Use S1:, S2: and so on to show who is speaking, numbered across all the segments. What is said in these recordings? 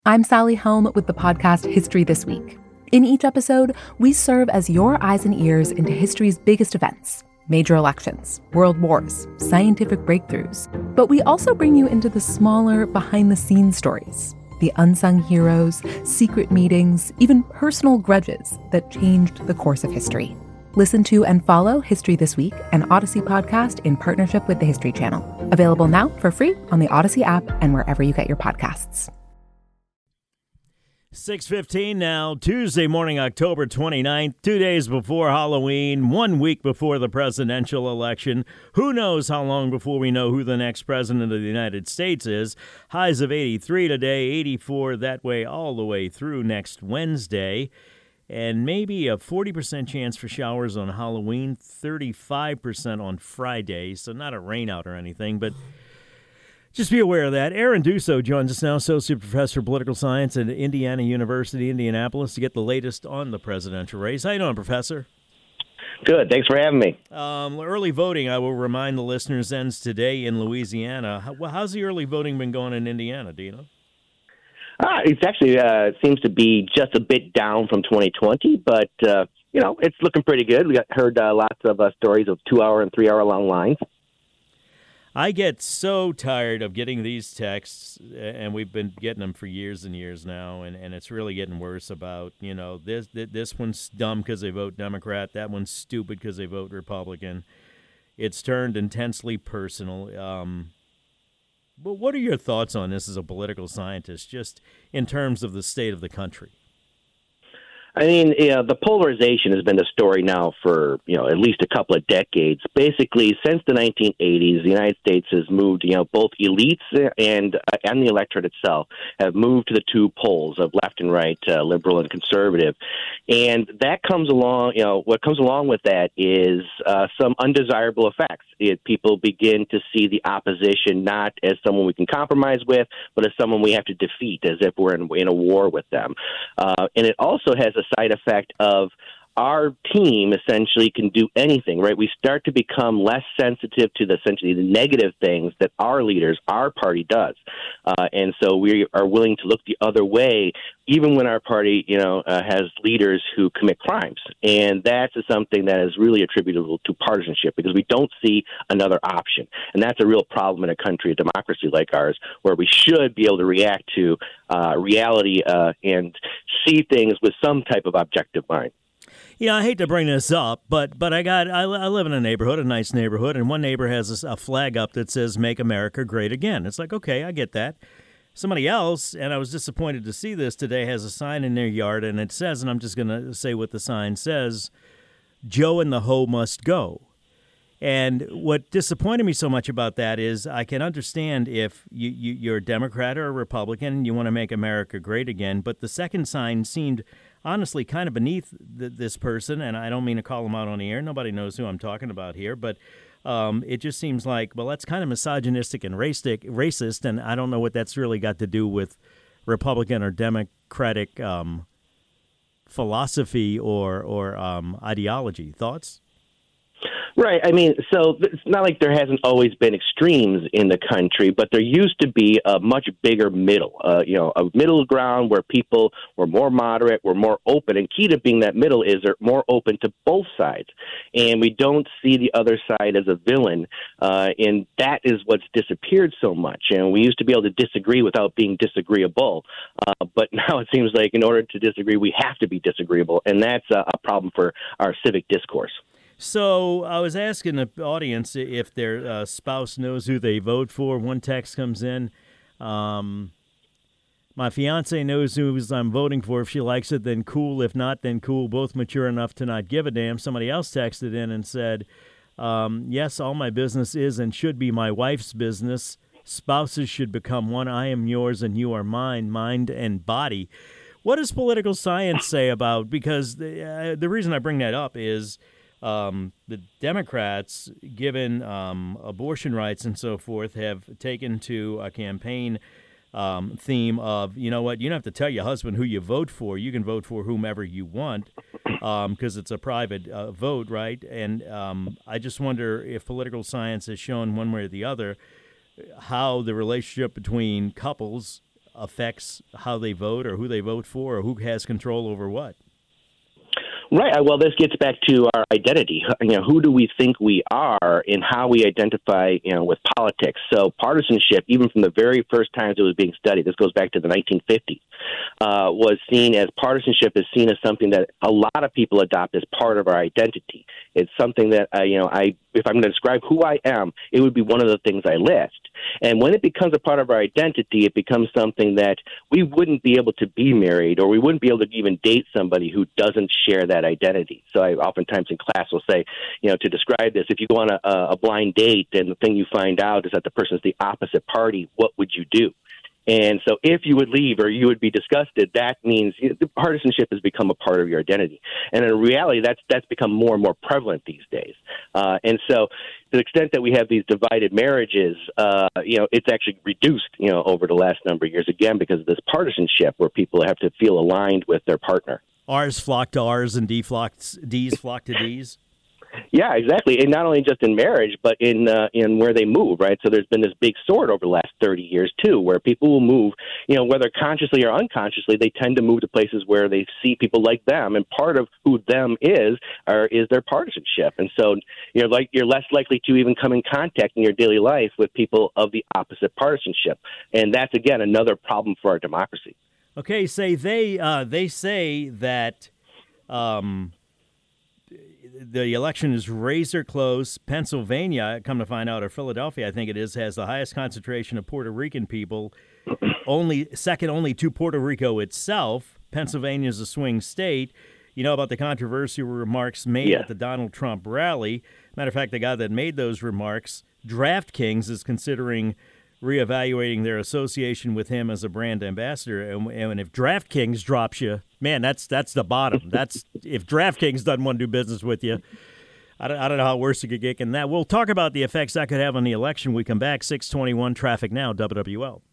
S1: I'm Sally Helm with the podcast History This Week. In each episode, we serve as your eyes and ears into history's biggest events, major elections, world wars, scientific breakthroughs. But we also bring you into the smaller, behind-the-scenes stories, the unsung heroes, secret meetings, even personal grudges that changed the course of history. Listen to and follow History This Week, an Odyssey podcast in partnership with the History Channel. Available now for free on the Odyssey app and wherever you get your podcasts.
S2: 6:15 now, Tuesday morning, October 29th, 2 days before Halloween, 1 week before the presidential election. Who knows how long before we know who the next president of the United States is. Highs of 83 today, 84 that way all the way through next Wednesday. And maybe a 40% chance for showers on Halloween, 35% on Friday. So not a rainout or anything, but just be aware of that. Aaron Dusso joins us now, Associate Professor of Political Science at Indiana University, Indianapolis, to get the latest on the presidential race. How you doing, Professor?
S3: Good. Thanks for having me.
S2: Early voting, I will remind the listeners, ends today in Louisiana. How's the early voting been going in Indiana? Do you know?
S3: It's actually seems to be just a bit down from 2020, but, it's looking pretty good. We heard lots of stories of 2-hour and 3-hour long lines.
S2: I get so tired of getting these texts, and we've been getting them for years and years now, and it's really getting worse about, this one's dumb because they vote Democrat, that one's stupid because they vote Republican. It's turned intensely personal. But what are your thoughts on this as a political scientist, just in terms of the state of the country?
S3: I mean, the polarization has been the story now for, at least a couple of decades. Basically, since the 1980s, the United States has moved, both elites and the electorate itself have moved to the two poles of left and right, liberal and conservative. And that comes along, what comes along with that is some undesirable effects. People begin to see the opposition not as someone we can compromise with, but as someone we have to defeat, as if we're in a war with them. And it also has a side effect of our team essentially can do anything, right? We start to become less sensitive to essentially the negative things that our leaders, our party does. And so we are willing to look the other way, even when our party, has leaders who commit crimes. And that's something that is really attributable to partisanship because we don't see another option. And that's a real problem in a country, a democracy like ours, where we should be able to react to reality and see things with some type of objective mind.
S2: I hate to bring this up, but I live in a neighborhood, a nice neighborhood, and one neighbor has a flag up that says "Make America Great Again." It's like, okay, I get that. Somebody else, and I was disappointed to see this today, has a sign in their yard, and it says, and I'm just going to say what the sign says, "Joe and the hoe must go." And what disappointed me so much about that is I can understand if you're a Democrat or a Republican and you want to make America great again, but the second sign seemed honestly kind of beneath this person, and I don't mean to call him out on the air. Nobody knows who I'm talking about here, but it just seems like, well, that's kind of misogynistic and racist, and I don't know what that's really got to do with Republican or Democratic philosophy or ideology. Thoughts?
S3: Right. I mean, so it's not like there hasn't always been extremes in the country, but there used to be a much bigger middle, a middle ground where people were more moderate, were more open. And key to being that middle is they're more open to both sides. And we don't see the other side as a villain. And that is what's disappeared so much. And we used to be able to disagree without being disagreeable. But now it seems like in order to disagree, we have to be disagreeable. And that's a problem for our civic discourse.
S2: So I was asking the audience if their spouse knows who they vote for. One text comes in. My fiance knows who I'm voting for. If she likes it, then cool. If not, then cool. Both mature enough to not give a damn. Somebody else texted in and said, yes, all my business is and should be my wife's business. Spouses should become one. I am yours and you are mine, mind and body. What does political science say about, because the reason I bring that up is the Democrats, given abortion rights and so forth, have taken to a campaign theme of, you know what, you don't have to tell your husband who you vote for. You can vote for whomever you want because it's a private vote, right? And I just wonder if political science has shown one way or the other how the relationship between couples affects how they vote or who they vote for or who has control over what.
S3: Right. Well, this gets back to our identity. Who do we think we are and how we identify, with politics. So partisanship, even from the very first times it was being studied, this goes back to the 1950s, was seen as partisanship is seen as something that a lot of people adopt as part of our identity. It's something that, if I'm going to describe who I am, it would be one of the things I list. And when it becomes a part of our identity, it becomes something that we wouldn't be able to be married or we wouldn't be able to even date somebody who doesn't share that identity. So I oftentimes in class will say, to describe this, if you go on a blind date and the thing you find out is that the person's the opposite party, what would you do? And so if you would leave or you would be disgusted, that means the partisanship has become a part of your identity. And in reality, that's become more and more prevalent these days. And so to the extent that we have these divided marriages, it's actually reduced, over the last number of years, again, because of this partisanship where people have to feel aligned with their partner.
S2: R's flock to R's and D's flock to D's.
S3: Yeah, exactly. And not only just in marriage, but in where they move, right? So there's been this big sort over the last 30 years, too, where people will move, whether consciously or unconsciously, they tend to move to places where they see people like them. And part of who them is their partisanship. And so you're less likely to even come in contact in your daily life with people of the opposite partisanship. And that's, again, another problem for our democracy.
S2: Okay, they say that the election is razor close. Pennsylvania, come to find out, or Philadelphia, I think it is, has the highest concentration of Puerto Rican people, second only to Puerto Rico itself. Pennsylvania is a swing state. You know about the controversial remarks made at the Donald Trump rally. Matter of fact, the guy that made those remarks, DraftKings, is considering reevaluating their association with him as a brand ambassador. And if DraftKings drops you, man, that's the bottom. That's if DraftKings doesn't want to do business with you, I don't know how worse it could get than that. We'll talk about the effects that could have on the election. We come back, 621 Traffic Now, WWL.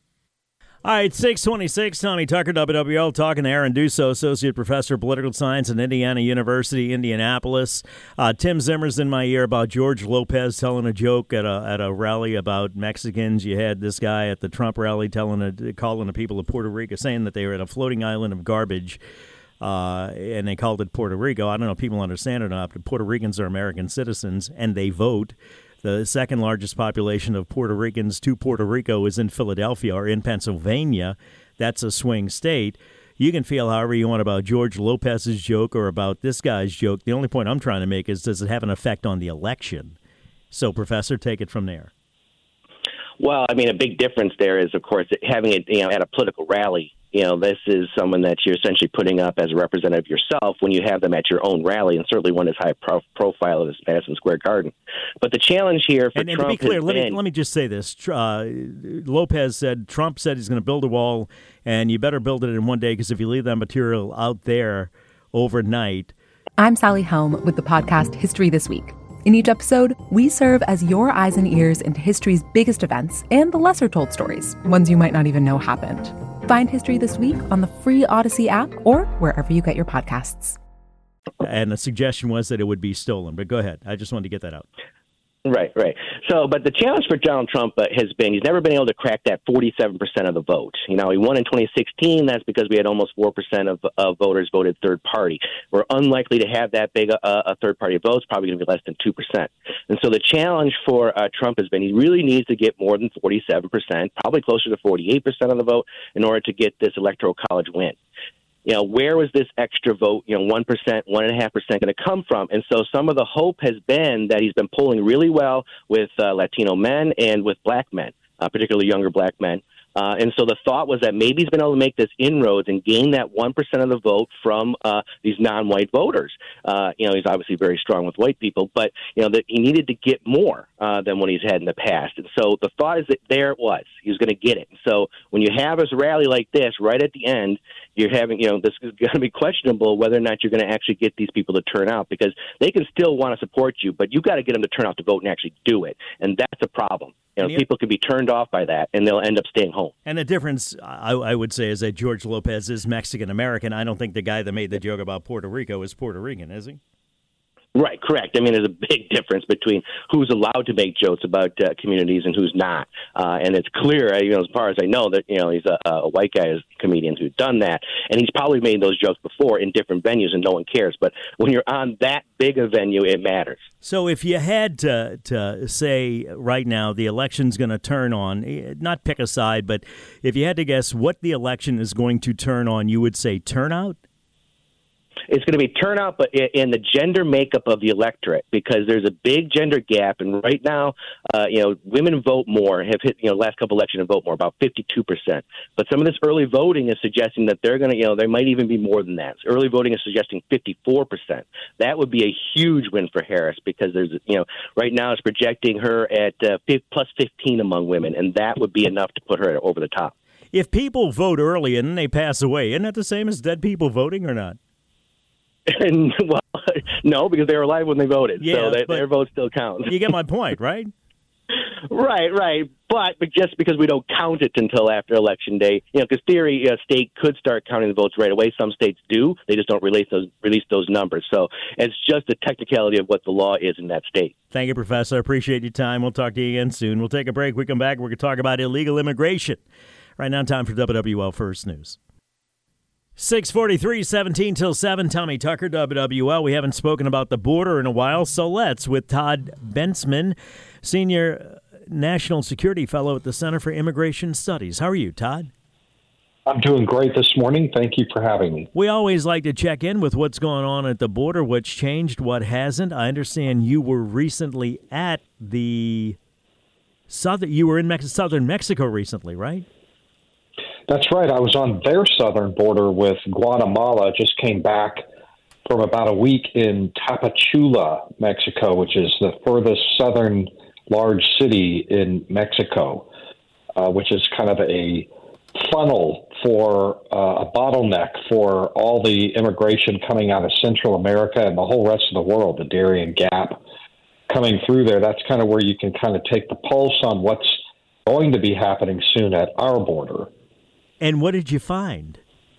S2: All right, 626, Tommy Tucker, WWL, talking to Aaron Dusso, Associate Professor of Political Science at Indiana University, Indianapolis. Tim Zimmer's in my ear about George Lopez telling a joke at a rally about Mexicans. You had this guy at the Trump rally calling the people of Puerto Rico, saying that they were at a floating island of garbage, and they called it Puerto Rico. I don't know if people understand it or not, but Puerto Ricans are American citizens, and they vote. The second largest population of Puerto Ricans to Puerto Rico is in Philadelphia or in Pennsylvania. That's a swing state. You can feel however you want about George Lopez's joke or about this guy's joke. The only point I'm trying to make is, does it have an effect on the election? So, Professor, take it from there.
S3: Well, I mean, a big difference there is, of course, having it at a political rally. This is someone that you're essentially putting up as a representative yourself when you have them at your own rally, and certainly one as high profile as Madison Square Garden. But the challenge here for Trump,
S2: to be clear, let me just say this. Lopez said, Trump said he's going to build a wall, and you better build it in one day, because if you leave that material out there overnight.
S1: I'm Sally Helm with the podcast History This Week. In each episode, we serve as your eyes and ears into history's biggest events and the lesser-told stories, ones you might not even know happened. Find History This Week on the free Odyssey app or wherever you get your podcasts.
S2: And the suggestion was that it would be stolen, but go ahead. I just wanted to get that out.
S3: Right. So, but the challenge for Donald Trump has been he's never been able to crack that 47% of the vote. He won in 2016. That's because we had almost 4% of voters voted third party. We're unlikely to have that big a third party vote. It's probably going to be less than 2%. And so the challenge for Trump has been he really needs to get more than 47%, probably closer to 48% of the vote in order to get this electoral college win. Where was this extra vote, 1%, 1.5% going to come from? And so some of the hope has been that he's been polling really well with Latino men and with black men, particularly younger black men. And so the thought was that maybe he's been able to make this inroads and gain that 1% of the vote from these non-white voters. He's obviously very strong with white people, but, that he needed to get more than what he's had in the past. And so the thought is that there it was. He was going to get it. So when you have a rally like this, right at the end, you're having, this is going to be questionable whether or not you're going to actually get these people to turn out, because they can still want to support you, but you've got to get them to turn out to vote and actually do it. And that's a problem. People can be turned off by that, and they'll end up staying home.
S2: And the difference, I would say, is that George Lopez is Mexican-American. I don't think the guy that made the joke about Puerto Rico is Puerto Rican, is he?
S3: Right, correct. I mean, there's a big difference between who's allowed to make jokes about communities and who's not. And it's clear, as far as I know, that, he's a white guy comedian who's done that. And he's probably made those jokes before in different venues and no one cares. But when you're on that big a venue, it matters.
S2: So if you had to say right now the election's going to turn on, not pick a side, but if you had to guess what the election is going to turn on, you would say turnout?
S3: It's going to be turnout, but in the gender makeup of the electorate, because there's a big gender gap. And right now, women vote more, have hit, last couple elections and vote more, about 52%. But some of this early voting is suggesting that they're going to, they might even be more than that. Early voting is suggesting 54%. That would be a huge win for Harris, because there's, right now it's projecting her at plus 15 among women, and that would be enough to put her over the top.
S2: If people vote early and then they pass away, isn't that the same as dead people voting or not?
S3: And, well, no, because they were alive when they voted,
S2: yeah,
S3: so their vote still counts.
S2: You get my point, right?
S3: Right. But just because we don't count it until after Election Day, because theory, a state could start counting the votes right away. Some states do. They just don't release those numbers. So it's just a technicality of what the law is in that state.
S2: Thank you, Professor. I appreciate your time. We'll talk to you again soon. We'll take a break. We come back. We're going to talk about illegal immigration. Right now, time for WWL First News. 6:43, 17 till 7. Tommy Tucker, WWL. We haven't spoken about the border in a while, so let's with Todd Bensman, Senior National Security Fellow at the Center for Immigration Studies. How are you, Todd?
S4: I'm doing great this morning. Thank you for having me.
S2: We always like to check in with what's going on at the border, what's changed, what hasn't. I understand you were recently at the southern Mexico recently, right?
S4: That's right. I was on their southern border with Guatemala. Just came back from about a week in Tapachula, Mexico, which is the furthest southern large city in Mexico, which is kind of a funnel for a bottleneck for all the immigration coming out of Central America and the whole rest of the world, the Darien Gap coming through there. That's kind of where you can kind of take the pulse on what's going to be happening soon at our border.
S2: And what did you find?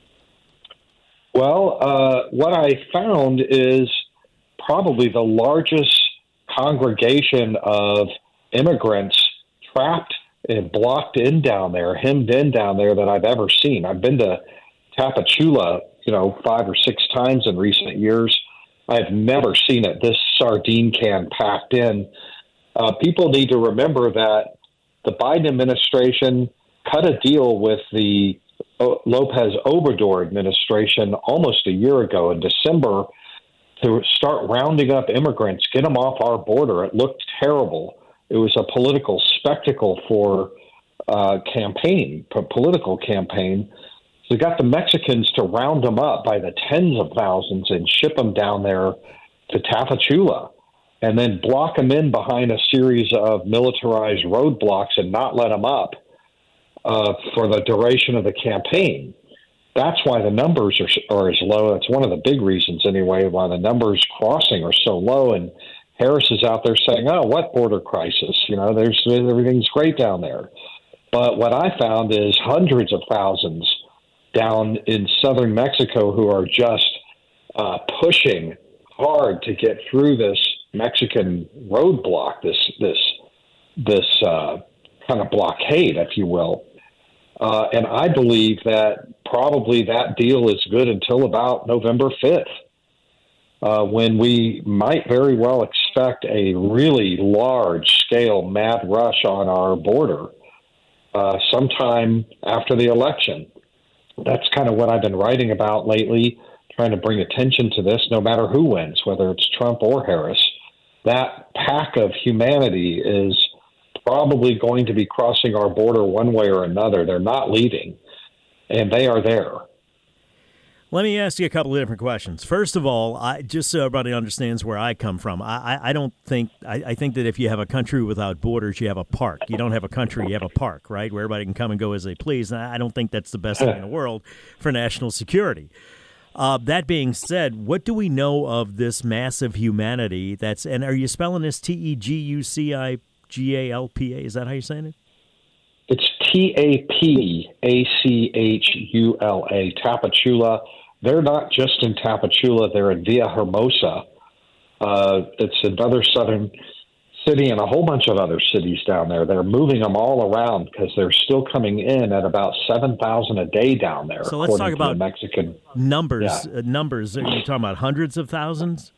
S4: Well, what I found is probably the largest congregation of immigrants trapped and blocked in down there, hemmed in down there that I've ever seen. I've been to Tapachula, 5 or 6 times in recent years. I've never seen it this sardine can packed in. People need to remember that the Biden administration cut a deal with the Lopez Obrador administration almost a year ago in December to start rounding up immigrants, get them off our border. It looked terrible. It was a political spectacle for political campaign. So they got the Mexicans to round them up by the tens of thousands and ship them down there to Tapachula and then block them in behind a series of militarized roadblocks and not let them up for the duration of the campaign. That's why the numbers are as low. That's one of the big reasons, anyway, why the numbers crossing are so low. And Harris is out there saying, "Oh, what border crisis? Everything's great down there." But what I found is hundreds of thousands down in southern Mexico who are just pushing hard to get through this Mexican roadblock, this kind of blockade, if you will. And I believe that probably that deal is good until about November 5th, when we might very well expect a really large-scale mad rush on our border sometime after the election. That's kind of what I've been writing about lately, trying to bring attention to this, no matter who wins, whether it's Trump or Harris. That pack of humanity is probably going to be crossing our border one way or another. They're not leaving, and they are there.
S2: Let me ask you a couple of different questions. First of all, just so everybody understands where I come from, I think that if you have a country without borders, you have a park. You don't have a country, you have a park, right, where everybody can come and go as they please. And I don't think that's the best thing in the world for national security. That being said, what do we know of this massive humanity and are you spelling this Tegucigalpa? Is that how you're saying it?
S4: It's Tapachula. Tapachula. They're not just in Tapachula. They're in Villahermosa. It's another southern city and a whole bunch of other cities down there. They're moving them all around because they're still coming in at about 7,000 a day down there.
S2: So let's talk about
S4: Mexican
S2: numbers.
S4: Yeah.
S2: Numbers. Are you talking about hundreds of thousands?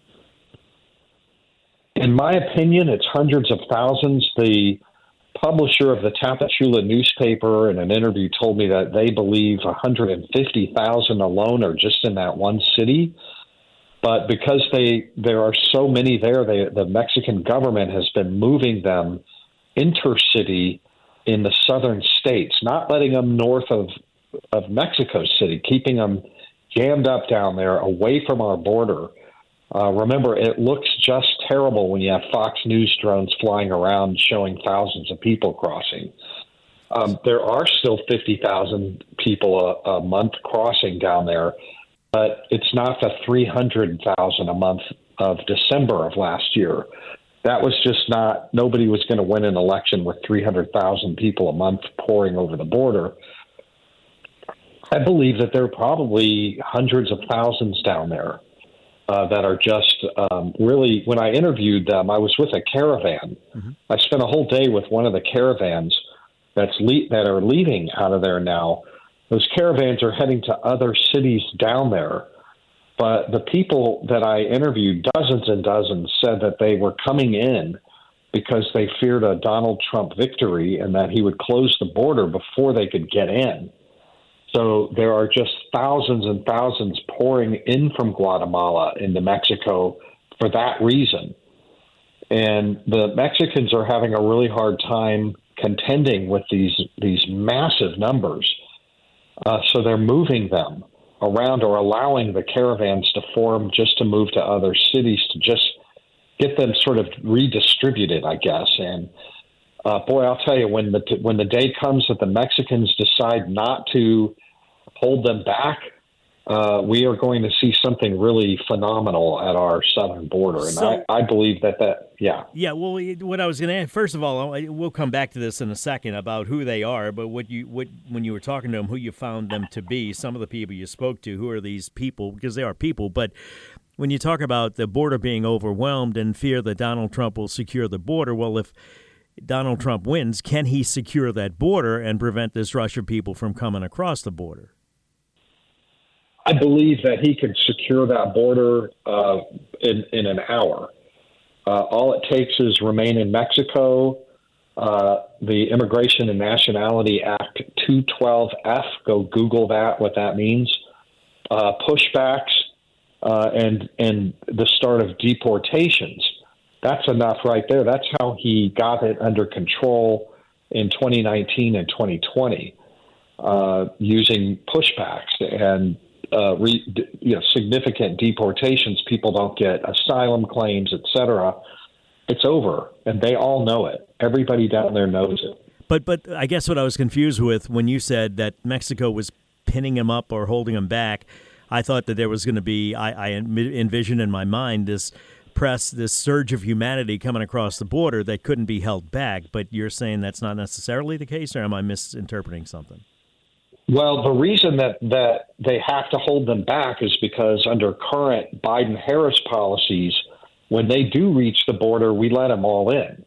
S4: In my opinion, it's hundreds of thousands. The publisher of the Tapachula newspaper in an interview told me that they believe 150,000 alone are just in that one city. But because there are so many there, the Mexican government has been moving them intercity in the southern states, not letting them north of Mexico City, keeping them jammed up down there away from our border. Remember, it looks just terrible when you have Fox News drones flying around showing thousands of people crossing. There are still 50,000 people a month crossing down there, but it's not the 300,000 a month of December of last year. That was just not, nobody was going to win an election with 300,000 people a month pouring over the border. I believe that there are probably hundreds of thousands down there that are just really, when I interviewed them, I was with a caravan. Mm-hmm. I spent a whole day with one of the caravans that are leaving out of there now. Those caravans are heading to other cities down there. But the people that I interviewed, dozens and dozens, said that they were coming in because they feared a Donald Trump victory and that he would close the border before they could get in. So there are just thousands and thousands pouring in from Guatemala into Mexico for that reason. And the Mexicans are having a really hard time contending with these massive numbers. So they're moving them around or allowing the caravans to form just to move to other cities to just get them sort of redistributed, I guess. And boy, I'll tell you, when the day comes that the Mexicans decide not to hold them back, we are going to see something really phenomenal at our southern border. And so, I believe that. Yeah,
S2: well, what I was going to add, first of all, we'll come back to this in a second about who they are, but when you were talking to them, who you found them to be, some of the people you spoke to, who are these people, because they are people, but when you talk about the border being overwhelmed and fear that Donald Trump will secure the border, well, if Donald Trump wins, can he secure that border and prevent this rush of people from coming across the border?
S4: I believe that he could secure that border in an hour. All it takes is remain in Mexico. The Immigration and Nationality Act 212F, go Google that, what that means. Pushbacks and the start of deportations. That's enough right there. That's how he got it under control in 2019 and 2020, using pushbacks and significant deportations. People don't get asylum claims, etc. It's over, and they all know it. Everybody down there knows it.
S2: But I guess what I was confused with when you said that Mexico was pinning him up or holding him back, I thought that there was going to be, I envisioned in my mind this surge of humanity coming across the border that couldn't be held back. But you're saying that's not necessarily the case, or am I misinterpreting something?
S4: Well, the reason that they have to hold them back is because under current Biden-Harris policies, when they do reach the border, we let them all in.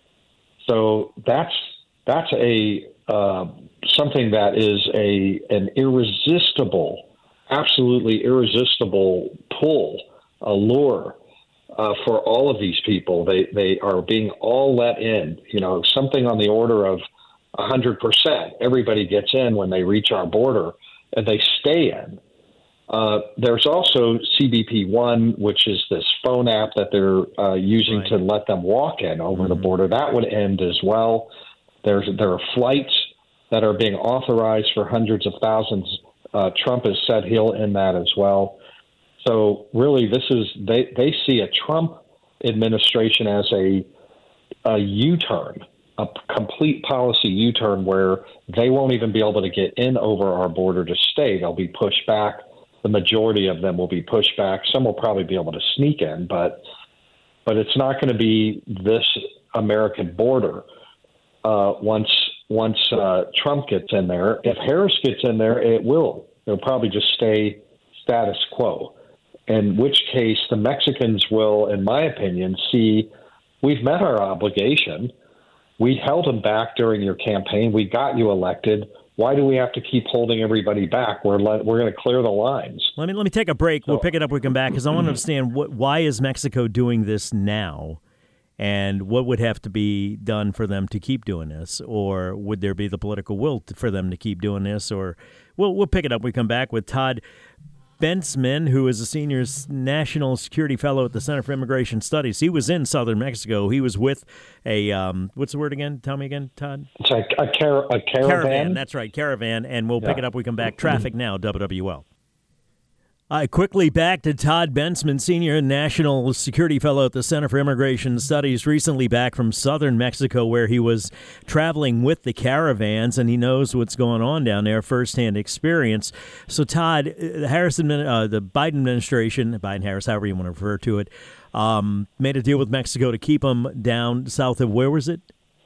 S4: So that's a something that is an irresistible, absolutely irresistible pull, allure for all of these people. They are being all let in. Something on the order of 100%. Everybody gets in when they reach our border, and they stay in. There's also CBP One, which is this phone app that they're using to let them walk in over the border. That would end as well. There are flights that are being authorized for hundreds of thousands. Trump has said he'll end that as well. So really, they see a Trump administration as a U-turn. A complete policy U-turn where they won't even be able to get in over our border to stay. They'll be pushed back. The majority of them will be pushed back. Some will probably be able to sneak in, but it's not going to be this American border once Trump gets in there. If Harris gets in there, it'll probably just stay status quo. in which case the Mexicans will, in my opinion, see we've met our obligation. We held them back during your campaign. We got you elected. Why do we have to keep holding everybody back? We're going to clear the lines.
S2: Let me take a break. We'll pick it up when we come back, because I want to understand why is Mexico doing this now, and what would have to be done for them to keep doing this, or would there be the political will for them to keep doing this? Or we'll pick it up when we come back with Todd Bensman, who is a senior national security fellow at the Center for Immigration Studies. He was in southern Mexico. He was with a what's the word again? Tell me again, Todd.
S4: It's like a caravan.
S2: Caravan. That's right, caravan. And we'll pick it up when we come back. Traffic now, WWL. Quickly back to Todd Bensman, senior national security fellow at the Center for Immigration Studies, recently back from southern Mexico, where he was traveling with the caravans, and he knows what's going on down there, firsthand experience. So, Todd, the Biden administration, Biden-Harris, however you want to refer to it, made a deal with Mexico to keep them down south of, where was it?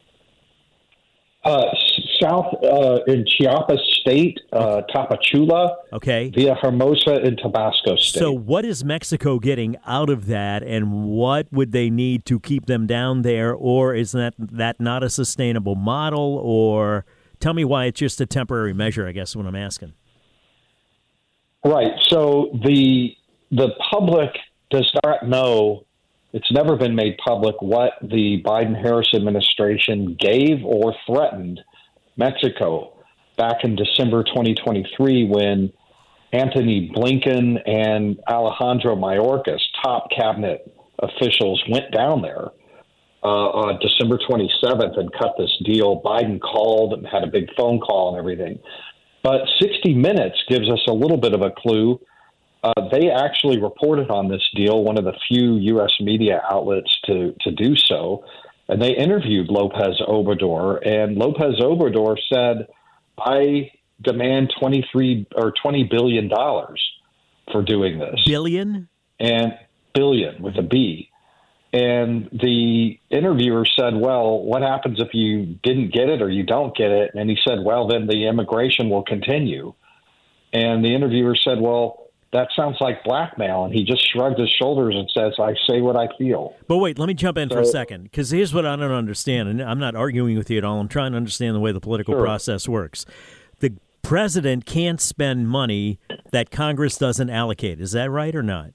S4: South in Chiapas State, Tapachula, via Hermosa in Tabasco State.
S2: So what is Mexico getting out of that, and what would they need to keep them down there, or is that not a sustainable model, or tell me why it's just a temporary measure, I guess is what I'm asking.
S4: Right. So the public does not know. It's never been made public what the Biden-Harris administration gave or threatened Mexico back in December 2023 when Antony Blinken and Alejandro Mayorkas, top cabinet officials, went down there on December 27th and cut this deal. Biden called and had a big phone call and everything. But 60 Minutes gives us a little bit of a clue. They actually reported on this deal, one of the few U.S. media outlets to do so, and they interviewed Lopez Obrador, and Lopez Obrador said, I demand $20 billion for doing this.
S2: Billion?
S4: And billion with a B. And the interviewer said, well, what happens if you didn't get it or you don't get it? And he said, well, then the immigration will continue. And the interviewer said, well, that sounds like blackmail. And he just shrugged his shoulders and says, I say what I feel.
S2: But wait, let me jump in for a second, because here's what I don't understand. And I'm not arguing with you at all. I'm trying to understand the way the political process works. The president can't spend money that Congress doesn't allocate. Is that right or not?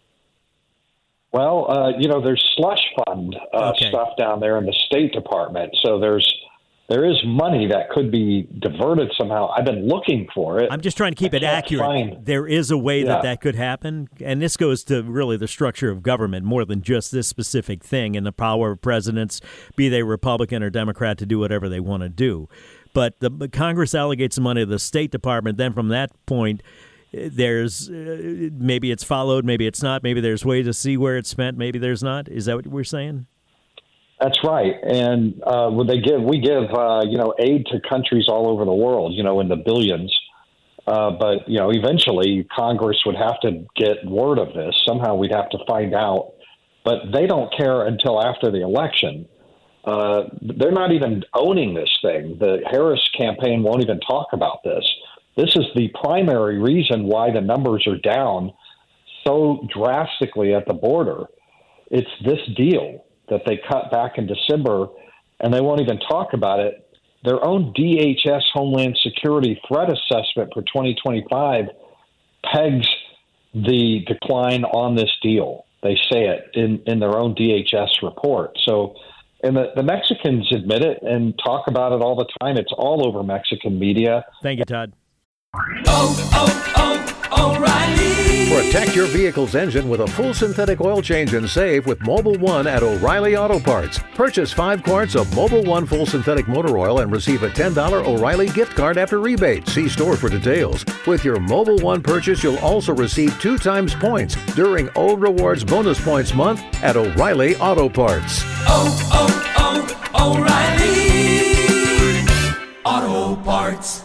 S4: Well, there's slush fund stuff down there in the State Department. So there is money that could be diverted somehow. I've been looking for it.
S2: I'm just trying to keep it accurate. There is a way that could happen. And this goes to really the structure of government more than just this specific thing and the power of presidents, be they Republican or Democrat, to do whatever they want to do. But the Congress allocates the money to the State Department. Then from that point, there's maybe it's followed, maybe it's not. Maybe there's ways to see where it's spent. Maybe there's not. Is that what we're saying?
S4: That's right. And we give aid to countries all over the world, in the billions. But eventually Congress would have to get word of this. Somehow we'd have to find out. But they don't care until after the election. They're not even owning this thing. The Harris campaign won't even talk about this. This is the primary reason why the numbers are down so drastically at the border. It's this deal that they cut back in December, and they won't even talk about it. Their own DHS Homeland Security threat assessment for 2025 pegs the decline on this deal. They say it in their own DHS report. So, and the Mexicans admit it and talk about it all the time. It's all over Mexican media.
S2: Thank you, Todd.
S5: O'Reilly. Protect your vehicle's engine with a full synthetic oil change and save with Mobil 1 at O'Reilly Auto Parts. Purchase 5 quarts of Mobil 1 full synthetic motor oil and receive a $10 O'Reilly gift card after rebate. See store for details. With your Mobil 1 purchase, you'll also receive 2 times points during O Rewards Bonus Points Month at O'Reilly Auto Parts.
S6: O'Reilly Auto Parts.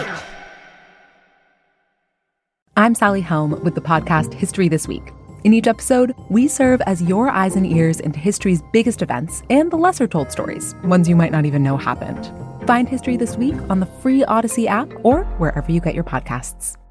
S1: I'm Sally Helm with the podcast History This Week. In each episode, we serve as your eyes and ears into history's biggest events and the lesser-told stories, ones you might not even know happened. Find History This Week on the free Odyssey app or wherever you get your podcasts.